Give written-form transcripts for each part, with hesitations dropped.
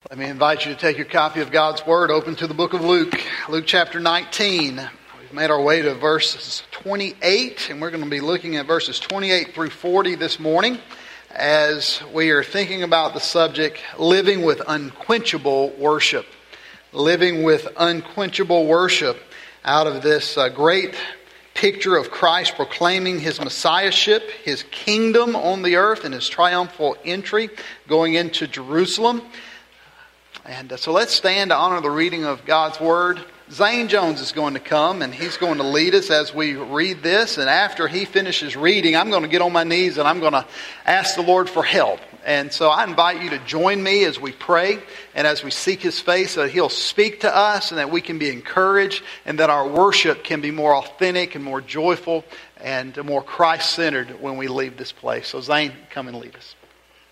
Let me invite you to take your copy of God's Word, open to the book of Luke, Luke chapter 19. We've made our way to verses 28, and we're going to be looking at verses 28 through 40 this morning as we are thinking about the subject, living with unquenchable worship. Living with unquenchable worship out of this great picture of Christ proclaiming His Messiahship, His kingdom on the earth, and His triumphal entry going into Jerusalem. And so let's stand to honor the reading of God's Word. Zane Jones is going to come and he's going to lead us as we read this. And after he finishes reading, I'm going to get on my knees and I'm going to ask the Lord for help. And so I invite you to join me as we pray and as we seek His face, so that He'll speak to us and that we can be encouraged and that our worship can be more authentic and more joyful and more Christ-centered when we leave this place. So Zane, come and lead us.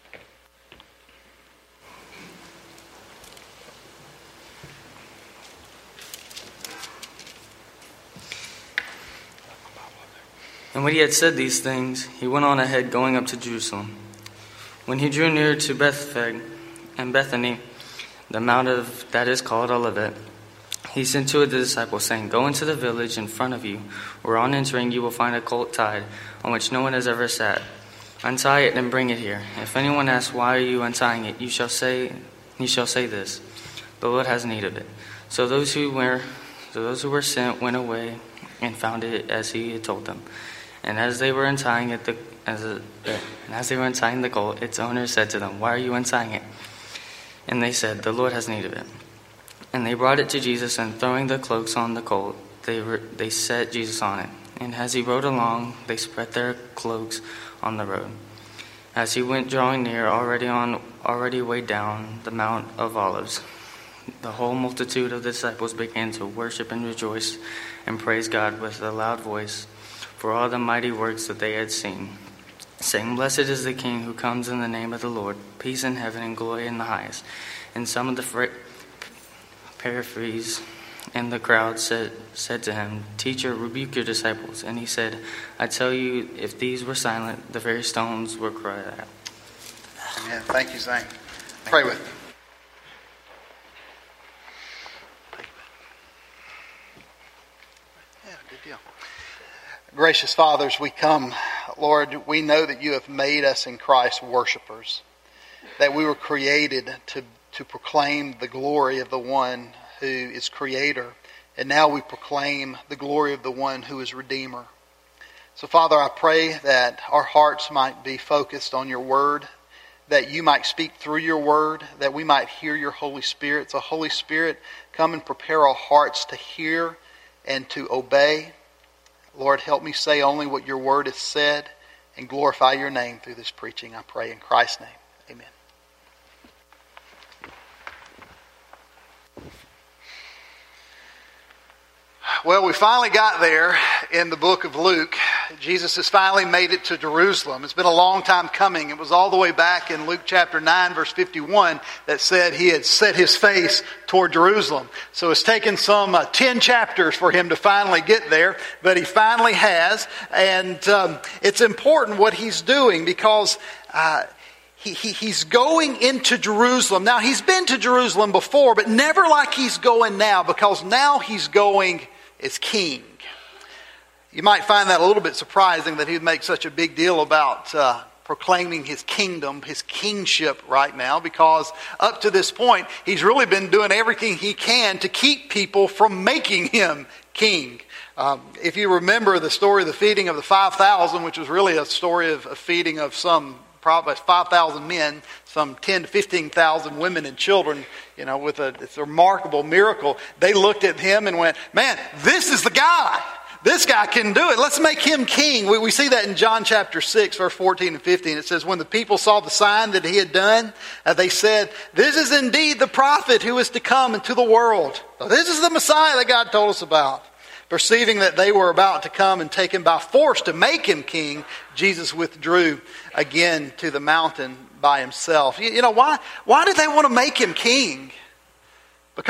And when he had said these things, he went on ahead, going up to Jerusalem. When he drew near to Bethphage and Bethany, the mount that is called Olivet, he sent two of the disciples, saying, "Go into the village in front of you, where on entering you will find a colt tied, on which no one has ever sat. Untie it and bring it here. If anyone asks, 'Why are you untying it?' you shall say this, 'The Lord has need of it.'" So those who were sent went away and found it as he had told them. And as they were untying the colt, its owner said to them, "Why are you untying it?" And they said, "The Lord has need of it." And they brought it to Jesus, and throwing the cloaks on the colt, they set Jesus on it. And as he rode along, they spread their cloaks on the road. As he went drawing near, already way down the Mount of Olives, the whole multitude of the disciples began to worship and rejoice and praise God with a loud voice for all the mighty works that they had seen, saying, "Blessed is the King who comes in the name of the Lord, peace in heaven and glory in the highest." And some of the Pharisees and the crowd said to him, "Teacher, rebuke your disciples." And he said, "I tell you, if these were silent, the very stones would cry out." Amen. Thank you, Zane. Pray with me. Gracious Fathers, we come, Lord, we know that you have made us in Christ worshipers, that we were created to proclaim the glory of the one who is Creator, and now we proclaim the glory of the one who is Redeemer. So Father, I pray that our hearts might be focused on your Word, that you might speak through your Word, that we might hear your Holy Spirit. So Holy Spirit, come and prepare our hearts to hear and to obey. Lord, help me say only what your word has said and glorify your name through this preaching, I pray in Christ's name. Amen. Well, we finally got there in the book of Luke. Jesus has finally made it to Jerusalem. It's been a long time coming. It was all the way back in Luke chapter 9, verse 51, that said he had set his face toward Jerusalem. So it's taken some 10 chapters for him to finally get there, but he finally has. And it's important what he's doing because he's going into Jerusalem. Now, he's been to Jerusalem before, but never like he's going now, because now he's going as king. You might find that a little bit surprising that he'd make such a big deal about proclaiming his kingdom, his kingship right now, because up to this point, he's really been doing everything he can to keep people from making him king. If you remember the story of the feeding of the 5,000, which was really a story of a feeding of probably 5,000 men, some 10 to 15,000 women and children, it's a remarkable miracle. They looked at him and went, "Man, this is the guy. This guy can do it. Let's make him king." We see that in John chapter 6, verse 14 and 15. It says, "When the people saw the sign that he had done, they said, 'This is indeed the prophet who is to come into the world.'" So this is the Messiah that God told us about. Perceiving that they were about to come and take him by force to make him king, Jesus withdrew again to the mountain by himself. Why did they want to make him king? Because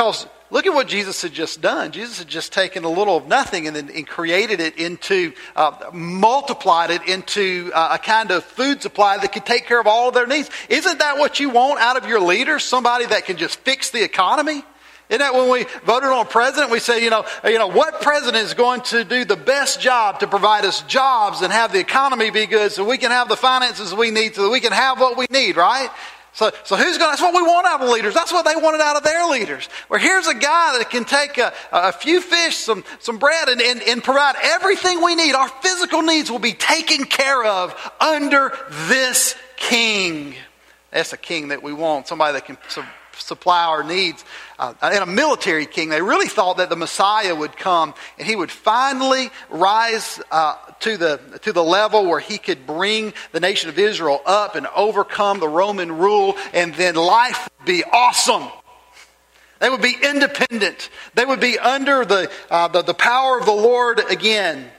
look at what Jesus had just done. Jesus had just taken a little of nothing and created it into, multiplied it into a kind of food supply that could take care of all of their needs. Isn't that what you want out of your leaders? Somebody that can just fix the economy? Isn't that when we voted on a president, we say, what president is going to do the best job to provide us jobs and have the economy be good so we can have the finances we need so that we can have what we need, right? So that's what we want out of leaders. That's what they wanted out of their leaders. Where here's a guy that can take a few fish, some bread, and provide everything we need. Our physical needs will be taken care of under this king. That's a king that we want, somebody that can supply our needs. And a military king, they really thought that the Messiah would come and he would finally rise to the level where he could bring the nation of Israel up and overcome the Roman rule, and then life would be awesome. They would be independent. They would be under the power of the Lord again.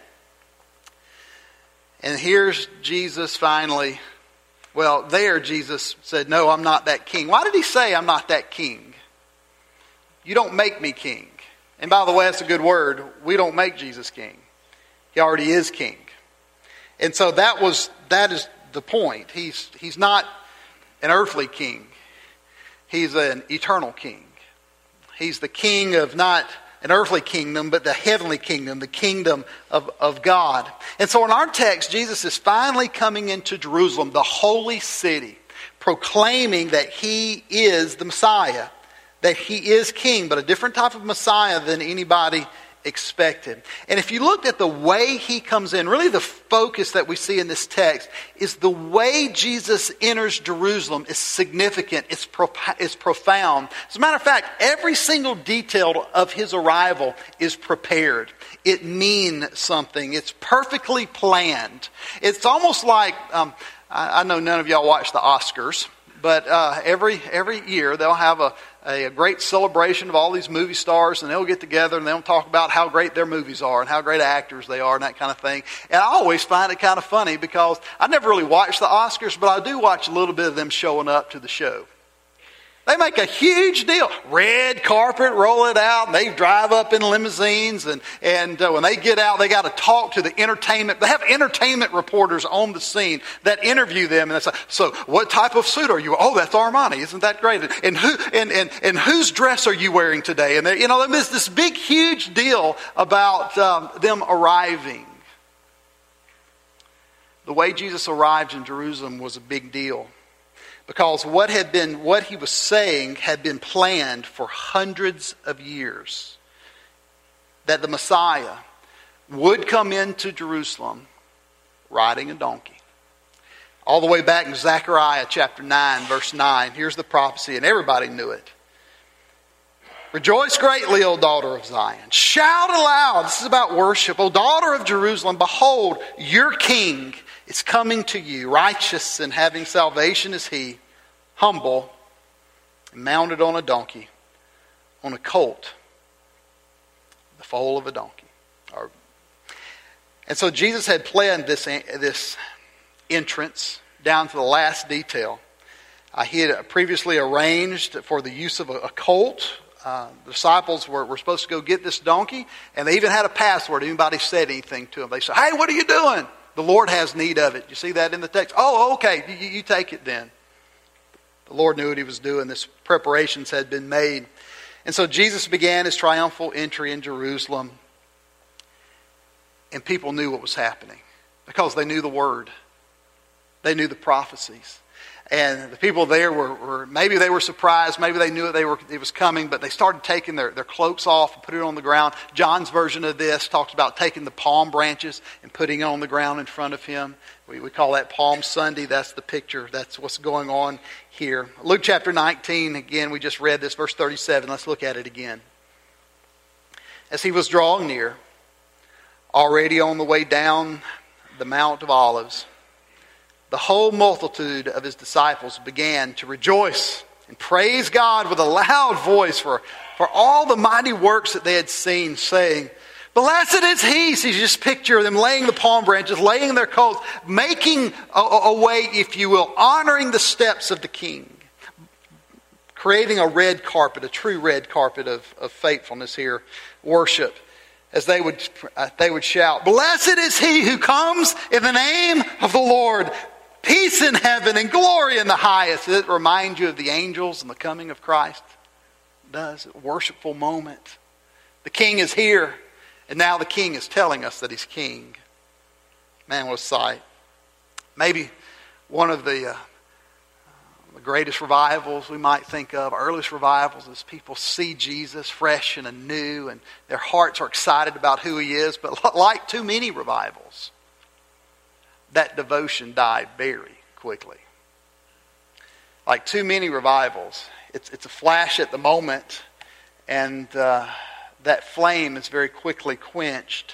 And here's Jesus finally. Well, there Jesus said, no, I'm not that king. Why did he say I'm not that king? You don't make me king. And by the way, that's a good word. We don't make Jesus king. He already is king. And so that is the point. He's not an earthly king. He's an eternal king. He's the king of not an earthly kingdom, but the heavenly kingdom, the kingdom of God. And so in our text, Jesus is finally coming into Jerusalem, the holy city, proclaiming that he is the Messiah, that he is king, but a different type of Messiah than anybody expected. And if you looked at the way he comes in, really the focus that we see in this text is the way Jesus enters Jerusalem is significant, it's profound. As a matter of fact, every single detail of his arrival is prepared. It means something. It's perfectly planned. It's almost like, I know none of y'all watch the Oscars, but every year they'll have a great celebration of all these movie stars, and they'll get together and they'll talk about how great their movies are and how great actors they are and that kind of thing. And I always find it kind of funny because I never really watch the Oscars, but I do watch a little bit of them showing up to the show. They make a huge deal. Red carpet, roll it out, and they drive up in limousines, and when they get out, they got to talk to the entertainment. They have entertainment reporters on the scene that interview them, and they say, so what type of suit are you? Oh, that's Armani. Isn't that great? And whose dress are you wearing today? And there's this big, huge deal about them arriving. The way Jesus arrived in Jerusalem was a big deal. Because what he was saying had been planned for hundreds of years. That the Messiah would come into Jerusalem riding a donkey. All the way back in Zechariah chapter 9, verse 9. Here's the prophecy, and everybody knew it. Rejoice greatly, O daughter of Zion. Shout aloud. This is about worship. O daughter of Jerusalem, behold, your king is coming to you. Righteous and having salvation is he. Humble, mounted on a donkey, on a colt, the foal of a donkey. And so Jesus had planned this entrance down to the last detail. He had previously arranged for the use of a colt. The disciples were supposed to go get this donkey, and they even had a password. Anybody said anything to them, they said, hey, what are you doing? The Lord has need of it. You see that in the text? Oh, okay, you take it then. The Lord knew what he was doing. This preparations had been made. And so Jesus began his triumphal entry in Jerusalem. And people knew what was happening because they knew the word. They knew the prophecies. And the people there were maybe they were surprised, maybe they knew it was coming, but they started taking their cloaks off and putting it on the ground. John's version of this talks about taking the palm branches and putting it on the ground in front of him. We call that Palm Sunday. That's the picture. That's what's going on here. Luke chapter 19, again, we just read this, verse 37. Let's look at it again. As he was drawing near, already on the way down the Mount of Olives, the whole multitude of his disciples began to rejoice and praise God with a loud voice for all the mighty works that they had seen, saying, blessed is he. So you just picture them laying the palm branches, laying their coats, making a way, if you will, honoring the steps of the king. creating a red carpet, a true red carpet of faithfulness here, worship, as they would shout, "Blessed is he who comes in the name of the Lord. Peace in heaven and glory in the highest." Does it remind you of the angels and the coming of Christ? It does. A worshipful moment. The King is here, and now the King is telling us that he's King. Man, what a sight. Maybe one of the greatest revivals we might think of, earliest revivals, as people see Jesus fresh and anew, and their hearts are excited about who he is. But like too many revivals, that devotion died very quickly. Like too many revivals, it's a flash at the moment, and that flame is very quickly quenched.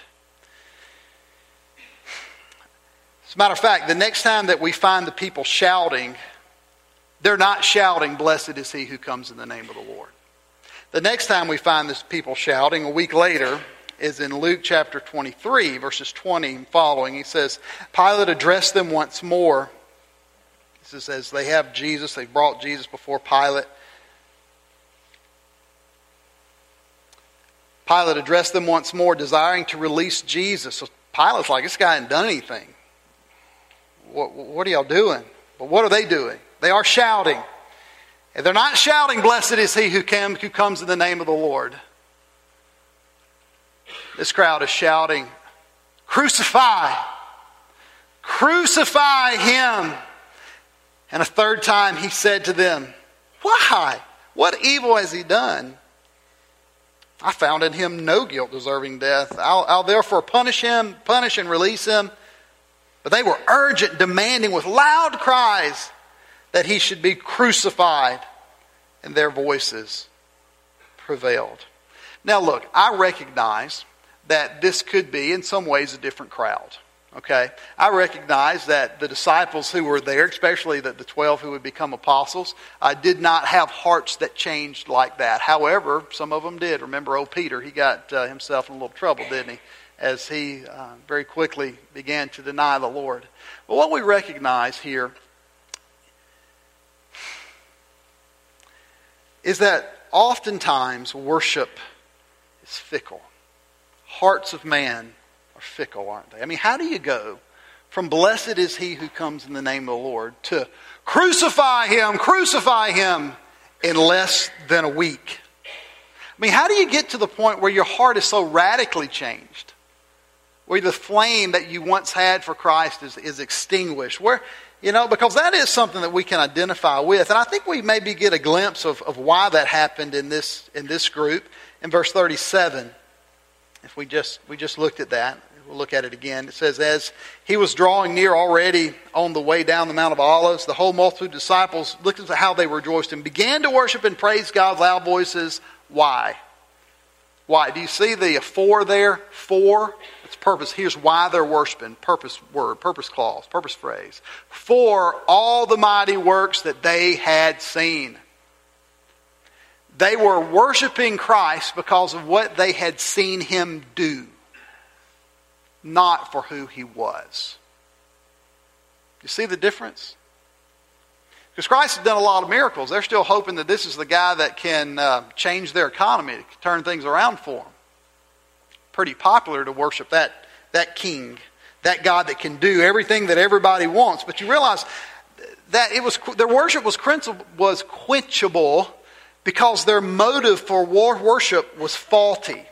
As a matter of fact, the next time that we find the people shouting, they're not shouting, "Blessed is he who comes in the name of the Lord." The next time we find this people shouting, a week later, is in Luke chapter 23, verses 20 and following. He says, Pilate addressed them once more. He says, as they have Jesus, they brought Jesus before Pilate. Pilate addressed them once more, desiring to release Jesus. So Pilate's like, this guy hasn't done anything. What are y'all doing? But what are they doing? They are shouting. And they're not shouting, "Blessed is he who comes in the name of the Lord." This crowd is shouting, "Crucify! Crucify him!" And a third time he said to them, "Why? What evil has he done? I found in him no guilt deserving death. I'll therefore punish and release him." But they were urgent, demanding with loud cries that he should be crucified. And their voices prevailed. Now look, I recognize that this could be in some ways a different crowd. Okay? I recognize that the disciples who were there, especially the 12 who would become apostles, did not have hearts that changed like that. However, some of them did. Remember old Peter, he got himself in a little trouble, didn't he? As he very quickly began to deny the Lord. But what we recognize here is that oftentimes worship is fickle. Hearts of man are fickle, aren't they? I mean, how do you go from "Blessed is he who comes in the name of the Lord" to crucify him in less than a week? I mean, how do you get to the point where your heart is so radically changed? Where the flame that you once had for Christ is extinguished? Because that is something that we can identify with. And I think we maybe get a glimpse of why that happened in this group in verse 37. If we just looked at that, we'll look at it again. It says, as he was drawing near already on the way down the Mount of Olives, the whole multitude of disciples looked at how they rejoiced and began to worship and praise God with loud voices. Why? Why? Do you see the "for" there? For. It's purpose. Here's why they're worshiping. Purpose word, purpose clause, purpose phrase. For all the mighty works that they had seen. They were worshiping Christ because of what they had seen him do, not for who he was. You see the difference? Because Christ has done a lot of miracles. They're still hoping that this is the guy that can change their economy, turn things around for them. Pretty popular to worship that king, that God that can do everything that everybody wants. But you realize that their worship was quenchable because their motive for worship was faulty.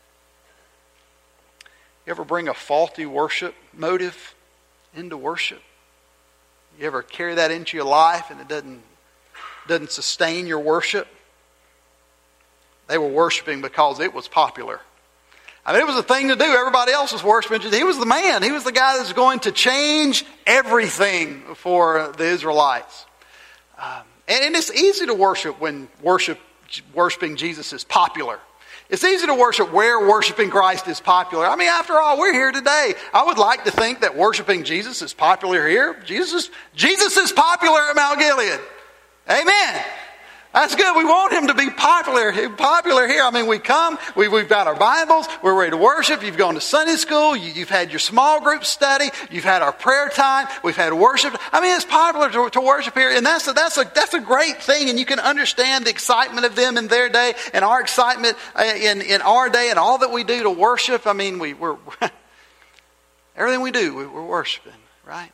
You ever bring a faulty worship motive into worship? You ever carry that into your life and it doesn't sustain your worship? They were worshiping because it was popular. I mean, it was a thing to do. Everybody else was worshiping. He was the man. He was the guy that was going to change everything for the Israelites. And it's easy to worship when worshiping Jesus is popular. It's easy to worship where worshiping Christ is popular. I mean, after all, we're here today. I would like to think that worshiping Jesus is popular here. Jesus is popular at Mount Gilead. Amen. That's good. We want him to be popular here. I mean, we come, we've got our Bibles, we're ready to worship. You've gone to Sunday school, you've had your small group study, you've had our prayer time, we've had worship. I mean, it's popular to worship here, and that's a great thing, and you can understand the excitement of them in their day and our excitement in our day and all that we do to worship. I mean, we're everything we do, we're worshiping, right?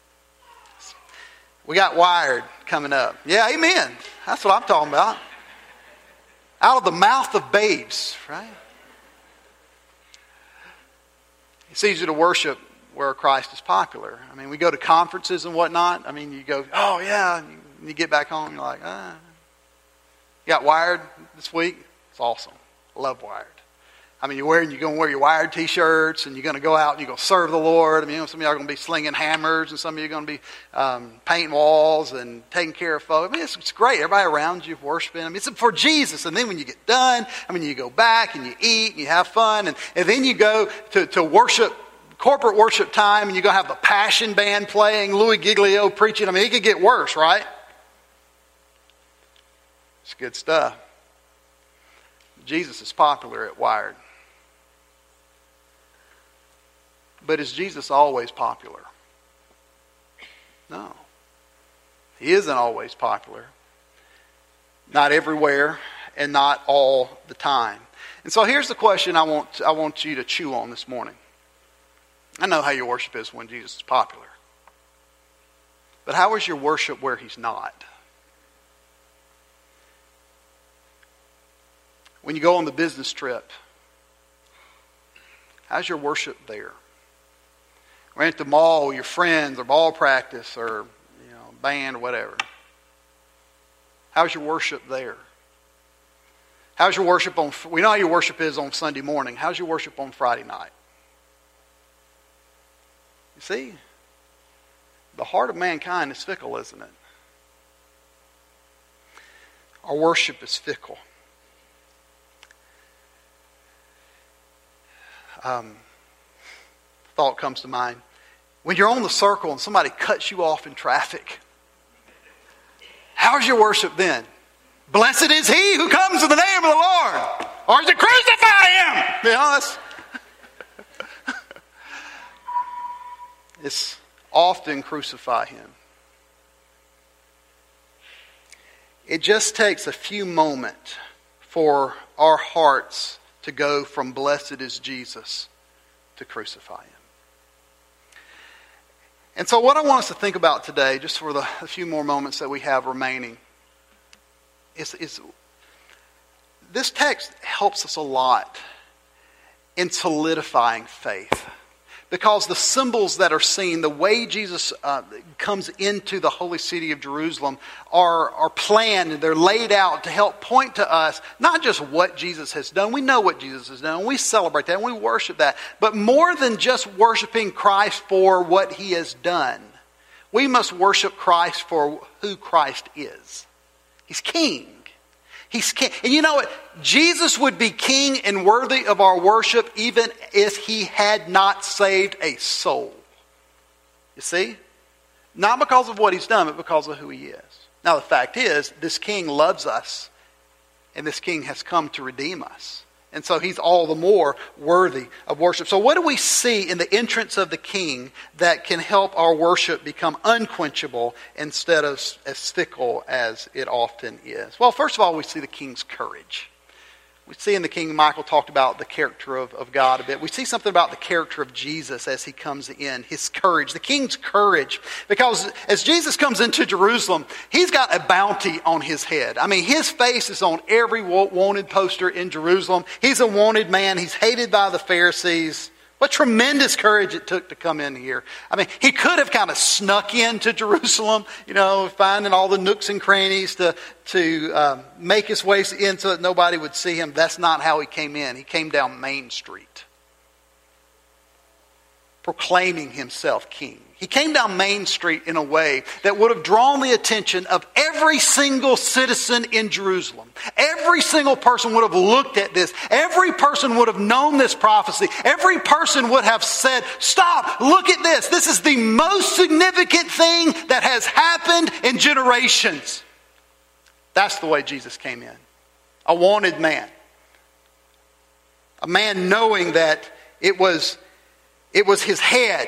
We got Wired coming up. Yeah, amen. That's what I'm talking about. Out of the mouth of babes, right? It's easy to worship where Christ is popular. I mean, we go to conferences and whatnot. I mean, you go, oh yeah, and you get back home, you're like, You got Wired this week? It's awesome. I love Wired. I mean, you're going to wear your Wired t-shirts, and you're going to go out and you're going to serve the Lord. I mean, some of y'all are going to be slinging hammers, and some of you are going to be painting walls and taking care of folks. I mean, it's great. Everybody around you worshiping. I mean, it's for Jesus. And then when you get done, I mean, you go back and you eat and you have fun, and then you go to worship, corporate worship time, and you're going to have the Passion Band playing, Louis Giglio preaching. I mean, it could get worse, right? It's good stuff. Jesus is popular at Wired. But is Jesus always popular? No. He isn't always popular. Not everywhere and not all the time. And so here's the question I want you to chew on this morning. I know how your worship is when Jesus is popular. But how is your worship where he's not? When you go on the business trip, how's your worship there? Or at the mall with your friends or ball practice or band or whatever. How's your worship there? How's your worship we know how your worship is on Sunday morning. How's your worship on Friday night? You see? The heart of mankind is fickle, isn't it? Our worship is fickle. Thought comes to mind. When you're on the circle and somebody cuts you off in traffic, how's your worship then? Blessed is he who comes in the name of the Lord. Or is it crucify him? It's often crucify him. It just takes a few moments for our hearts to go from blessed is Jesus to crucify him. And so what I want us to think about today, just for the few more moments that we have remaining, is this text helps us a lot in solidifying faith. Because the symbols that are seen, the way Jesus comes into the holy city of Jerusalem are planned and they're laid out to help point to us not just what Jesus has done. We know what Jesus has done. We celebrate that and we worship that. But more than just worshiping Christ for what he has done, we must worship Christ for who Christ is. He's king. He's king. And you know what? Jesus would be king and worthy of our worship even if he had not saved a soul. You see? Not because of what he's done, but because of who he is. Now the fact is, this king loves us. And this king has come to redeem us. And so he's all the more worthy of worship. So what do we see in the entrance of the king that can help our worship become unquenchable instead of as fickle as it often is? Well, first of all, we see the king's courage. We see in the king, Michael talked about the character of God a bit. We see something about the character of Jesus as he comes in, his courage, the king's courage. Because as Jesus comes into Jerusalem, he's got a bounty on his head. I mean, his face is on every wanted poster in Jerusalem. He's a wanted man. He's hated by the Pharisees. What tremendous courage it took to come in here. I mean, he could have kind of snuck into Jerusalem, finding all the nooks and crannies to make his way in so that nobody would see him. That's not how he came in. He came down Main Street, proclaiming himself king. He came down Main Street in a way that would have drawn the attention of every single citizen in Jerusalem. Every single person would have looked at this. Every person would have known this prophecy. Every person would have said, stop, look at this. This is the most significant thing that has happened in generations. That's the way Jesus came in. A wanted man. A man knowing that it was his head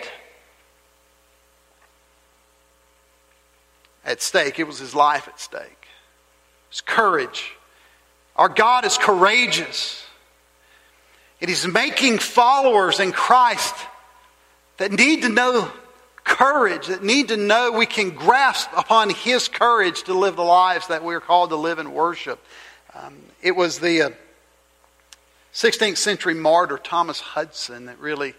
at stake. It was his life at stake. It's courage. Our God is courageous. And He's making followers in Christ that need to know courage, that need to know we can grasp upon His courage to live the lives that we are called to live and worship. It was the 16th century martyr Thomas Hudson that really,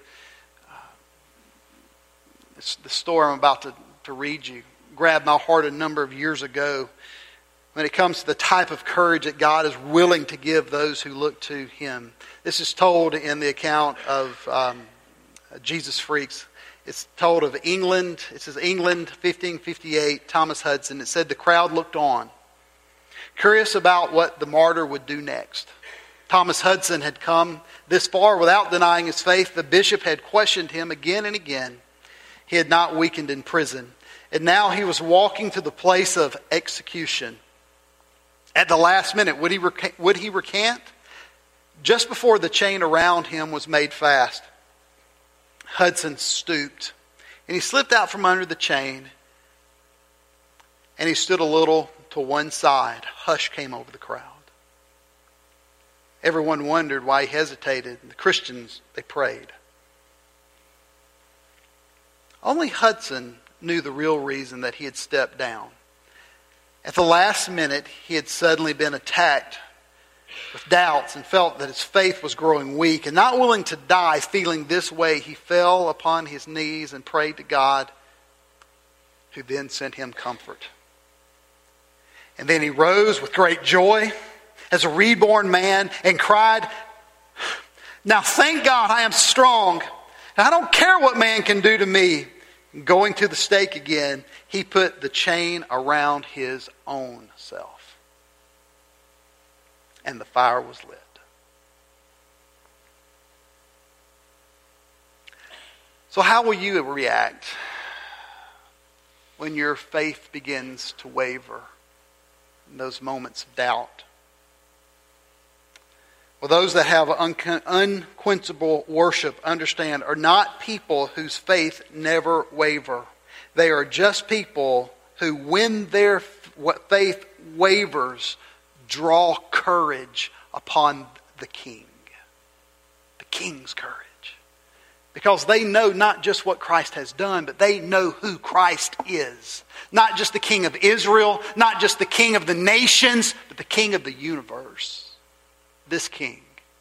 the story I'm about to read you, grabbed my heart a number of years ago when it comes to the type of courage that God is willing to give those who look to Him. This is told in the account of Jesus Freaks. It's told of England. It says England, 1558, Thomas Hudson. It said the crowd looked on, curious about what the martyr would do next. Thomas Hudson had come this far without denying his faith. The bishop had questioned him again and again. He had not weakened in prison. And now he was walking to the place of execution. At the last minute, would he recant? Just before the chain around him was made fast, Hudson stooped, and he slipped out from under the chain, and he stood a little to one side. Hush came over the crowd. Everyone wondered why he hesitated. The Christians, they prayed. Only Hudson knew the real reason that he had stepped down. At the last minute, he had suddenly been attacked with doubts and felt that his faith was growing weak. And not willing to die feeling this way, he fell upon his knees and prayed to God, who then sent him comfort. And then he rose with great joy as a reborn man and cried, "Now thank God I am strong. I don't care what man can do to me." Going to the stake again, he put the chain around his own self. And the fire was lit. So how will you react when your faith begins to waver in those moments of doubt? Well, those that have unquenchable worship, understand, are not people whose faith never waver. They are just people who, when their faith wavers, draw courage upon the King. The King's courage. Because they know not just what Christ has done, but they know who Christ is. Not just the King of Israel, not just the King of the nations, but the King of the universe. This King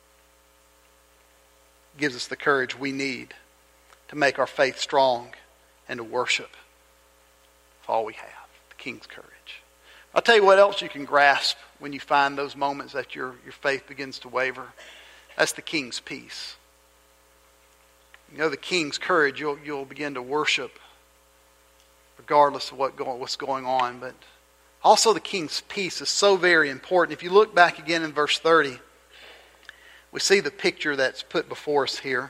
gives us the courage we need to make our faith strong and to worship with all we have. The King's courage. I'll tell you what else you can grasp when you find those moments that your faith begins to waver. That's the King's peace. You know, the King's courage, you'll begin to worship regardless of what's going on. But also the King's peace is so very important. If you look back again in verse 30, we see the picture that's put before us here.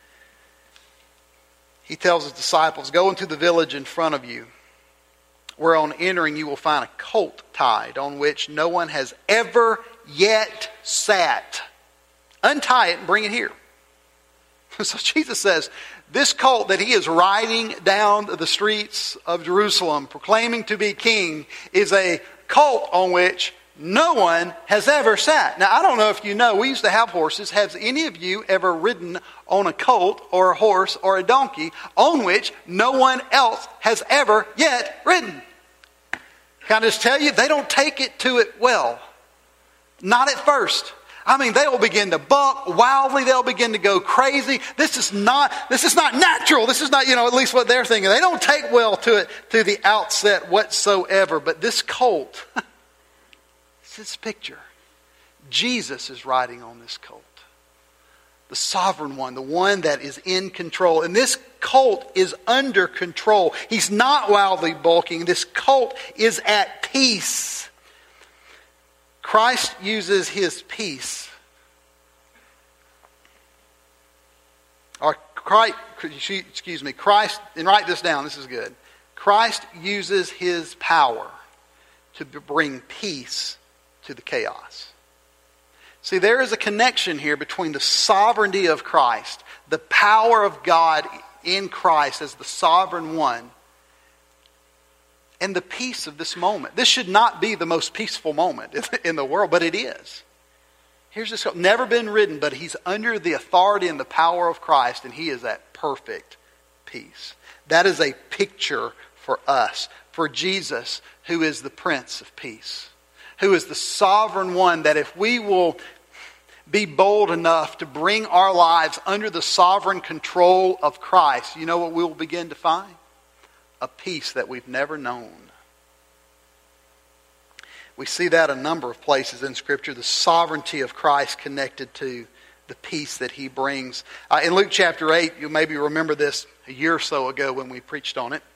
He tells his disciples, "Go into the village in front of you, where on entering you will find a colt tied, on which no one has ever yet sat. Untie it and bring it here." So Jesus says, this colt that he is riding down the streets of Jerusalem, proclaiming to be king, is a colt on which no one has ever sat. Now, I don't know if you know, we used to have horses. Has any of you ever ridden on a colt or a horse or a donkey on which no one else has ever yet ridden? Can I just tell you, they don't take it to it well. Not at first. I mean, they will begin to buck wildly. They'll begin to go crazy. This is not natural. This is not, at least what they're thinking. They don't take well to it to the outset whatsoever. But this colt, it's this picture. Jesus is riding on this colt. The sovereign one, the one that is in control. And this colt is under control. He's not wildly bulking. This colt is at peace. Christ uses his peace. Christ, and write this down, this is good. Christ uses his power to bring peace to the chaos. See, there is a connection here between the sovereignty of Christ, the power of God in Christ as the sovereign one, and the peace of this moment. This should not be the most peaceful moment in the world, but it is. Here's this, never been written, but he's under the authority and the power of Christ, and he is at perfect peace. That is a picture for us, for Jesus, who is the Prince of Peace, who is the sovereign one, that if we will be bold enough to bring our lives under the sovereign control of Christ, you know what we will begin to find? A peace that we've never known. We see that a number of places in Scripture, the sovereignty of Christ connected to the peace that he brings. In Luke chapter 8, you maybe remember this a year or so ago when we preached on it.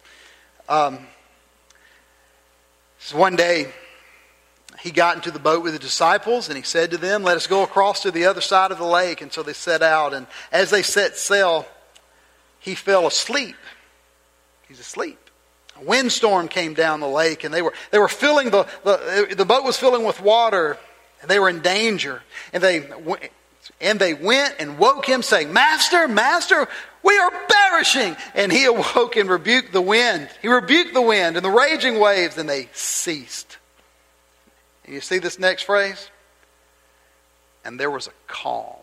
One day, he got into the boat with the disciples, and he said to them, "Let us go across to the other side of the lake." And so they set out, and as they set sail, he fell asleep. He's asleep. A windstorm came down the lake, and they were filling the boat was filling with water, and they were in danger. And they went and woke him, saying, "Master, Master, we are perishing." And he awoke and rebuked the wind. He rebuked the wind and the raging waves, and they ceased. And you see this next phrase? And there was a calm.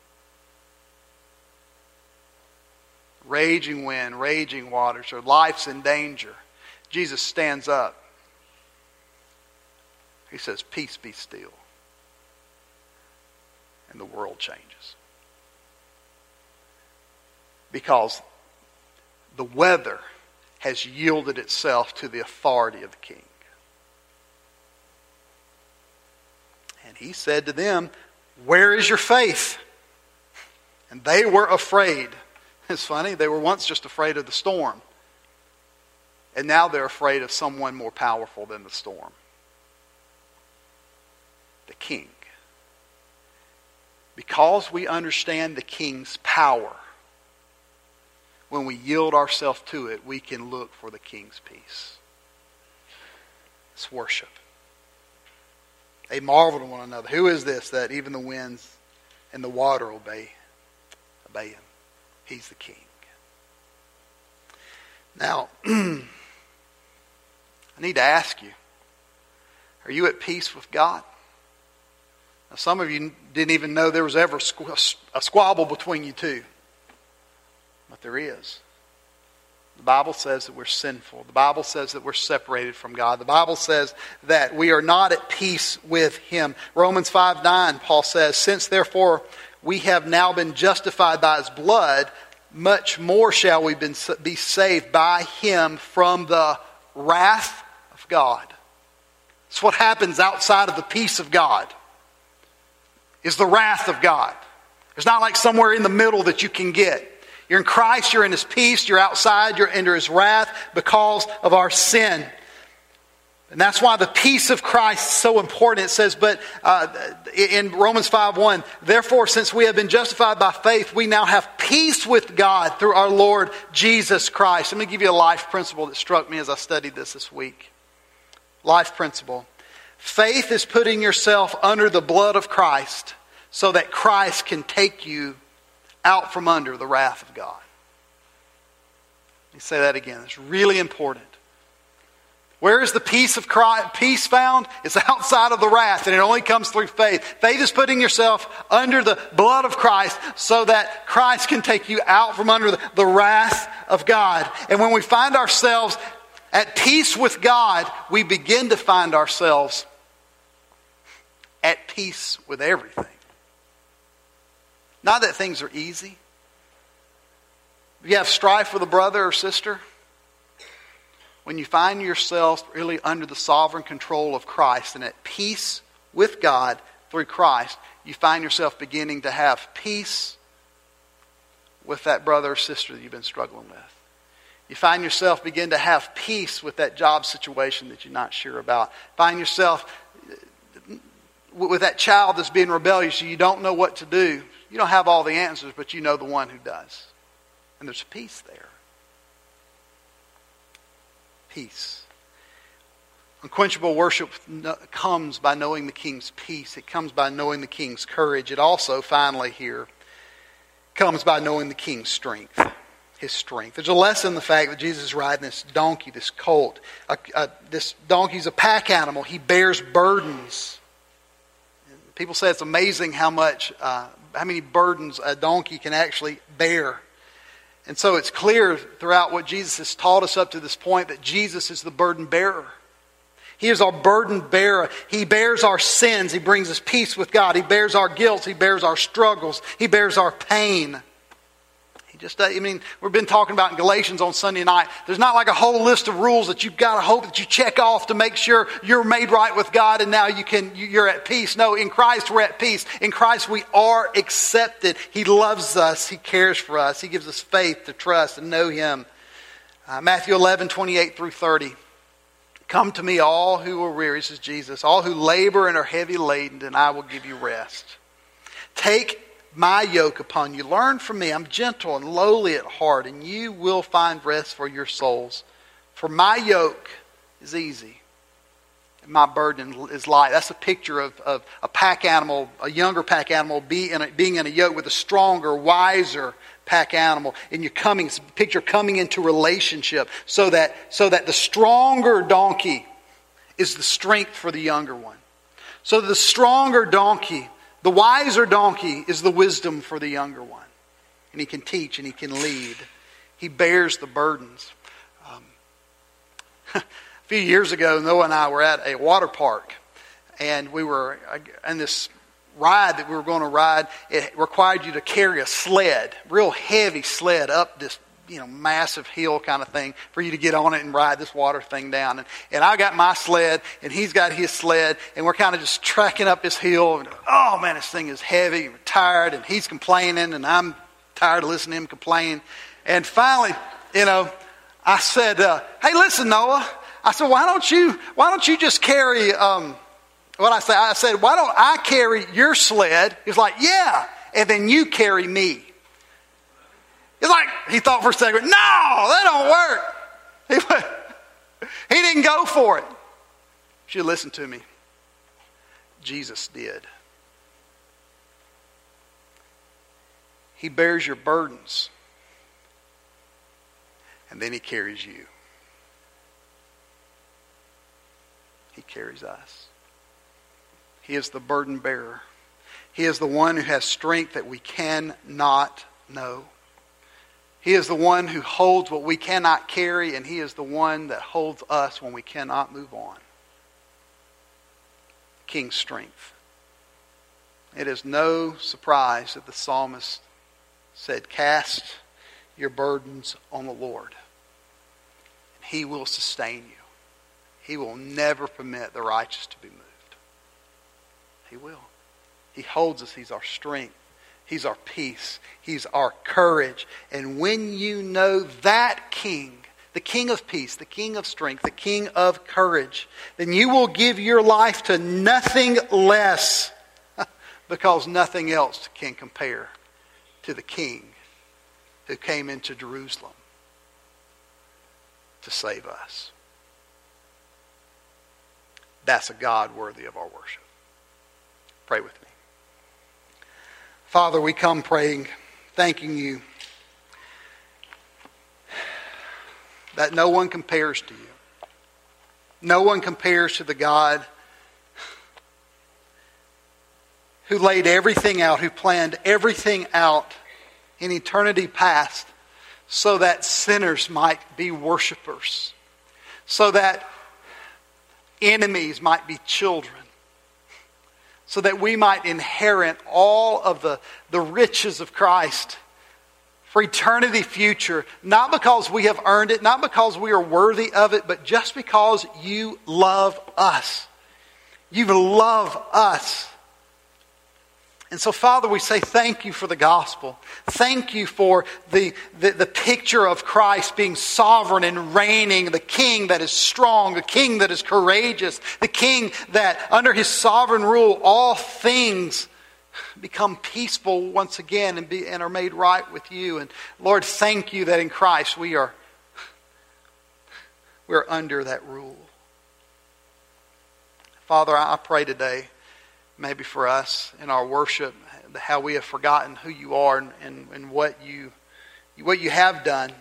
Raging wind, raging waters, or life's in danger. Jesus stands up. He says, "Peace, be still." And the world changes. Because the weather has yielded itself to the authority of the King. And he said to them, "Where is your faith?" And they were afraid. It's funny, they were once just afraid of the storm. And now they're afraid of someone more powerful than the storm. The King. Because we understand the King's power, when we yield ourselves to it, we can look for the King's peace. It's worship. They marveled at one another. Who is this that even the winds and the water obey him? He's the King. Now, I need to ask you, are you at peace with God? Now, some of you didn't even know there was ever a squabble between you two. But there is. The Bible says that we're sinful. The Bible says that we're separated from God. The Bible says that we are not at peace with Him. Romans 5:9, Paul says, "Since therefore we have now been justified by His blood, much more shall we be saved by Him from the wrath of God." It's what happens outside of the peace of God, is the wrath of God. There's not like somewhere in the middle that you can get. You're in Christ, you're in His peace, you're outside, you're under His wrath because of our sin. And that's why the peace of Christ is so important. It says, but in Romans 5:1, "Therefore, since we have been justified by faith, we now have peace with God through our Lord Jesus Christ." Let me give you a life principle that struck me as I studied this week. Life principle. Faith is putting yourself under the blood of Christ so that Christ can take you out from under the wrath of God. Let me say that again. It's really important. Where is the peace of Christ, peace found? It's outside of the wrath, and it only comes through faith. Faith is putting yourself under the blood of Christ so that Christ can take you out from under the wrath of God. And when we find ourselves at peace with God, we begin to find ourselves at peace with everything. Not that things are easy. If you have strife with a brother or sister, when you find yourself really under the sovereign control of Christ and at peace with God through Christ, you find yourself beginning to have peace with that brother or sister that you've been struggling with. You find yourself begin to have peace with that job situation that you're not sure about. Find yourself with that child that's being rebellious, you don't know what to do. You don't have all the answers, but you know the one who does. And there's peace there. Peace. Unquenchable worship comes by knowing the King's peace. It comes by knowing the King's courage. It also, finally here, comes by knowing the King's strength. His strength. There's a lesson in the fact that Jesus is riding this donkey, this colt. This donkey's a pack animal. He bears burdens. People say it's amazing how many burdens a donkey can actually bear. And so it's clear throughout what Jesus has taught us up to this point that Jesus is the burden bearer. He is our burden bearer. He bears our sins. He brings us peace with God. He bears our guilt. He bears our struggles. He bears our pain. We've been talking about in Galatians on Sunday night. There's not like a whole list of rules that you've got to hope that you check off to make sure you're made right with God and now you're at peace. No, in Christ we're at peace. In Christ we are accepted. He loves us. He cares for us. He gives us faith to trust and know Him. Matthew 11:28 through 30. Come to me, all who are weary, says Jesus, all who labor and are heavy laden, and I will give you rest. Take my yoke upon you. Learn from me. I'm gentle and lowly at heart, and you will find rest for your souls. For my yoke is easy, and my burden is light. That's a picture of a pack animal, a younger pack animal, being in a yoke with a stronger, wiser pack animal. And it's a picture coming into relationship so that the stronger donkey is the strength for the younger one. So the stronger donkey, the wiser donkey, is the wisdom for the younger one. And he can teach and he can lead. He bears the burdens. A few years ago, Noah and I were at a water park. And we were in this ride that we were going to ride. It required you to carry a sled, real heavy sled up this massive hill kind of thing for you to get on it and ride this water thing down. And I got my sled and he's got his sled and we're kind of just trekking up this hill. And, oh man, this thing is heavy. We're tired and he's complaining and I'm tired of listening to him complain. And finally, I said, hey, listen, Noah. I said, why don't you just carry, what I say? I said, why don't I carry your sled? He's like, yeah. And then you carry me. It's like, he thought for a second, no, that don't work. He didn't go for it. You should listen to me. Jesus did. He bears your burdens. And then He carries you. He carries us. He is the burden bearer. He is the one who has strength that we cannot know. He is the one who holds what we cannot carry, and He is the one that holds us when we cannot move on. King's strength. It is no surprise that the psalmist said, cast your burdens on the Lord, and He will sustain you. He will never permit the righteous to be moved. He will. He holds us. He's our strength. He's our peace. He's our courage. And when you know that King, the King of peace, the King of strength, the King of courage, then you will give your life to nothing less, because nothing else can compare to the King who came into Jerusalem to save us. That's a God worthy of our worship. Pray with me. Father, we come praying, thanking You that no one compares to You. No one compares to the God who laid everything out, who planned everything out in eternity past so that sinners might be worshipers, so that enemies might be children, so that we might inherit all of the riches of Christ for eternity future, not because we have earned it, not because we are worthy of it, but just because You love us. You love us. And so, Father, we say thank You for the gospel. Thank You for the picture of Christ being sovereign and reigning, the King that is strong, the King that is courageous, the King that under His sovereign rule all things become peaceful once again and are made right with You. And Lord, thank You that in Christ we're under that rule. Father, I pray today, maybe for us in our worship, how we have forgotten who you are and what you have done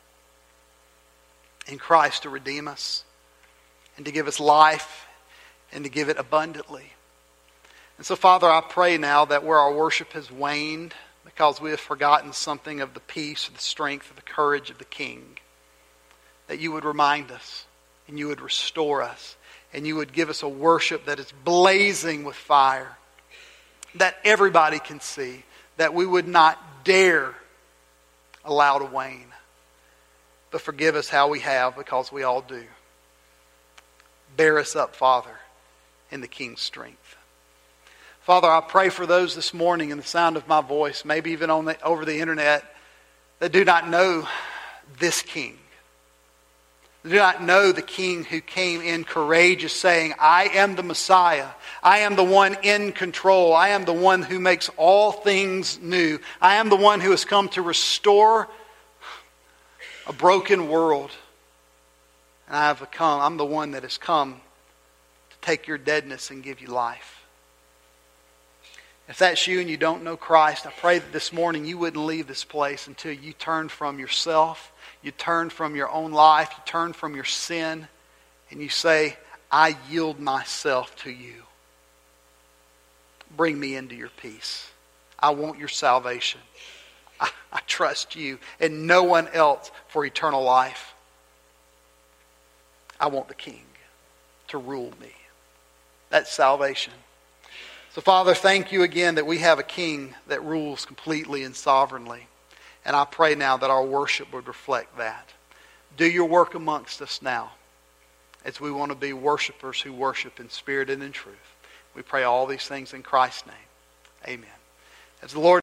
in Christ to redeem us and to give us life and to give it abundantly. And so, Father, I pray now that where our worship has waned because we have forgotten something of the peace, the strength, the courage of the King, that you would remind us and you would restore us and you would give us a worship that is blazing with fire, that everybody can see, that we would not dare allow to wane. But forgive us how we have, because we all do. Bear us up, Father, in the King's strength. Father, I pray for those this morning in the sound of my voice, maybe even over the internet, that do not know this King. They do not know the King who came in courageous, saying, I am the Messiah. I am the one in control. I am the one who makes all things new. I am the one who has come to restore a broken world. And I'm the one that has come to take your deadness and give you life. If that's you and you don't know Christ, I pray that this morning you wouldn't leave this place until you turn from yourself, you turn from your own life, you turn from your sin, and you say, I yield myself to you. Bring me into your peace. I want your salvation. I trust you and no one else for eternal life. I want the King to rule me. That's salvation. So, Father, thank you again that we have a King that rules completely and sovereignly. And I pray now that our worship would reflect that. Do your work amongst us now, as we want to be worshipers who worship in spirit and in truth. We pray all these things in Christ's name. Amen. As the Lord